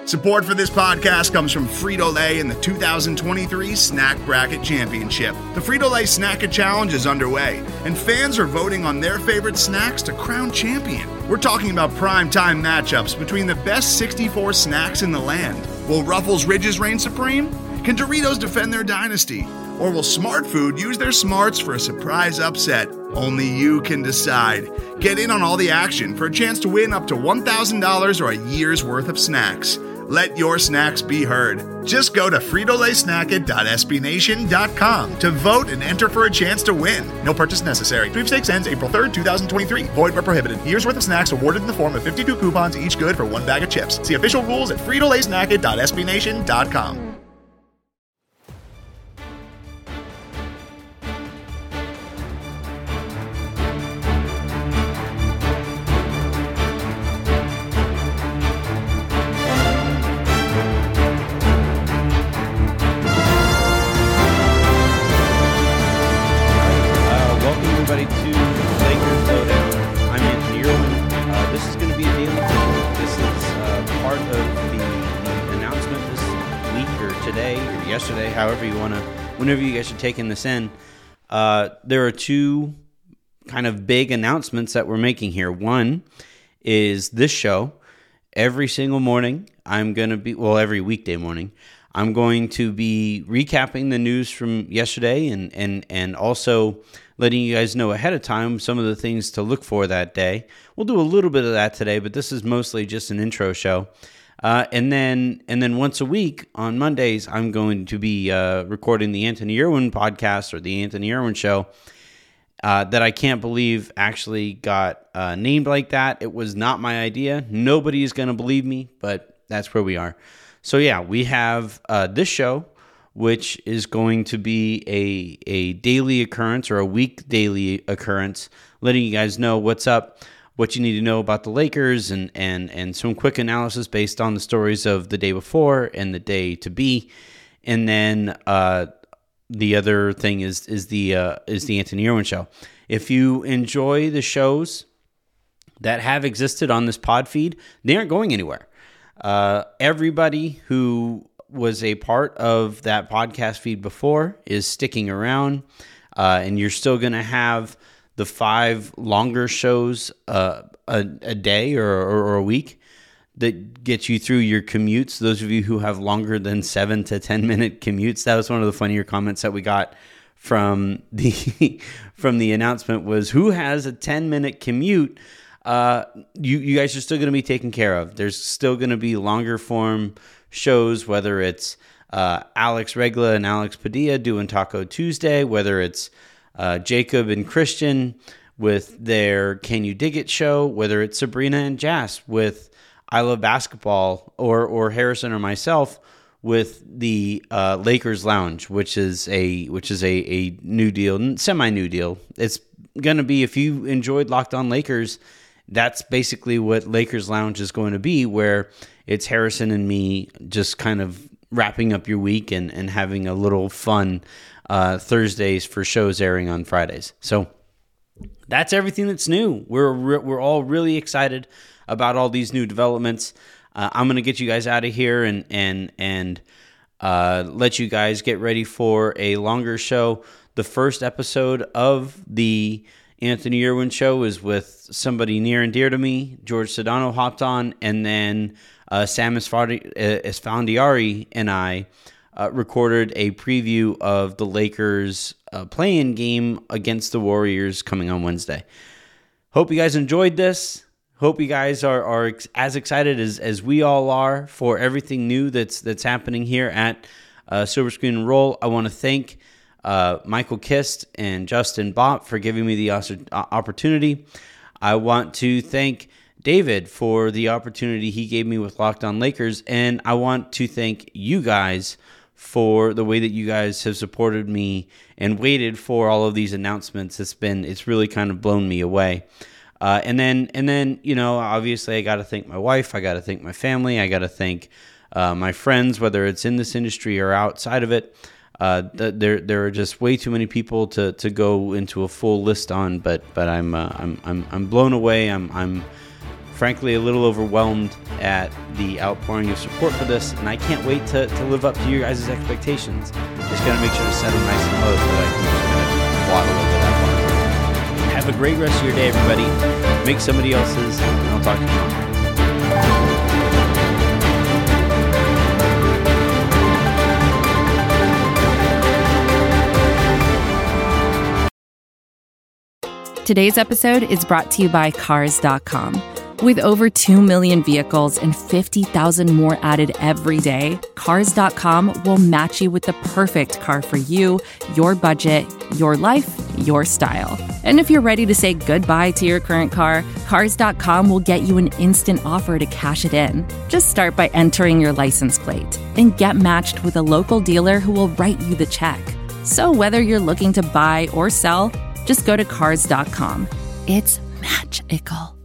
Support for this podcast comes from Frito-Lay and the 2023 Snack Bracket Championship. The Frito-Lay Snack Challenge is underway, and fans are voting on their favorite snacks to crown champion. We're talking about prime-time matchups between the best 64 snacks in the land. Will Ruffles Ridges reign supreme? Can Doritos defend their dynasty? Or will Smart Food use their smarts for a surprise upset? Only you can decide. Get in on all the action for a chance to win up to $1,000 or a year's worth of snacks. Let your snacks be heard. Just go to fritolaysnacket.sbnation.com to vote and enter for a chance to win. No purchase necessary. Sweepstakes ends April 3rd, 2023. Void where prohibited. Year's worth of snacks awarded in the form of 52 coupons, each good for one bag of chips. See official rules at fritolaysnacket.sbnation.com. Whenever you guys are taking this in, there are two kind of big announcements that we're making here. One is this show. Every single morning, every weekday morning, I'm going to be recapping the news from yesterday and also letting you guys know ahead of time some of the things to look for that day. We'll do a little bit of that today, but this is mostly just an intro show. And then once a week on Mondays, I'm going to be recording the Anthony Irwin podcast or the Anthony Irwin show that I can't believe actually got named like that. It was not my idea. Nobody is going to believe me, but that's where we are. So yeah, we have this show, which is going to be a daily occurrence or a week daily occurrence, letting you guys know what's up, what you need to know about the Lakers, and some quick analysis based on the stories of the day before and the day to be. And then the other thing is the Anthony Irwin show. If you enjoy the shows that have existed on this pod feed, they aren't going anywhere. Everybody who was a part of that podcast feed before is sticking around, and you're still going to have the 5 longer shows a day or a week that get you through your commutes. Those of you who have longer than 7 to 10 minute commutes, that was one of the funnier comments that we got from the announcement was, who has a 10-minute commute? You guys are still going to be taken care of. There's still going to be longer form shows, whether it's Alex Regla and Alex Padilla doing Taco Tuesday, whether it's Jacob and Christian with their Can You Dig It show, whether it's Sabrina and Jas with I Love Basketball, or Harrison or myself with the Lakers Lounge, which is a new deal, semi-new deal. It's going to be, if you enjoyed Locked On Lakers, that's basically what Lakers Lounge is going to be, where it's Harrison and me just kind of wrapping up your week and having a little fun Thursdays for shows airing on Fridays. So that's everything that's new. We're all really excited about all these new developments. I'm going to get you guys out of here and let you guys get ready for a longer show. The first episode of the Anthony Irwin show is with somebody near and dear to me. George Sedano hopped on, and then Sam Esfandiari and I recorded a preview of the Lakers play-in game against the Warriors coming on Wednesday. Hope you guys enjoyed this. Hope you guys are as excited as we all are for everything new that's happening here at Silver Screen and Roll. I want to thank Michael Kist and Justin Bopp for giving me the opportunity. I want to thank David for the opportunity he gave me with Locked On Lakers, and I want to thank you guys for the way that you guys have supported me and waited for all of these announcements. It's really kind of blown me away. And then, you know, obviously I got to thank my wife. I got to thank my family. I got to thank my friends, whether it's in this industry or outside of it. There are just way too many people to go into a full list on, but I'm blown away. I'm frankly a little overwhelmed at the outpouring of support for this, and I can't wait to live up to your guys' expectations. Just got to make sure to set them nice and low so that I can just kind of waddle over that bar. Have a great rest of your day, everybody. Make somebody else's, and I'll talk to you tomorrow. Today's episode is brought to you by Cars.com. With over 2 million vehicles and 50,000 more added every day, Cars.com will match you with the perfect car for you, your budget, your life, your style. And if you're ready to say goodbye to your current car, Cars.com will get you an instant offer to cash it in. Just start by entering your license plate and get matched with a local dealer who will write you the check. So whether you're looking to buy or sell, just go to Cars.com. It's magical.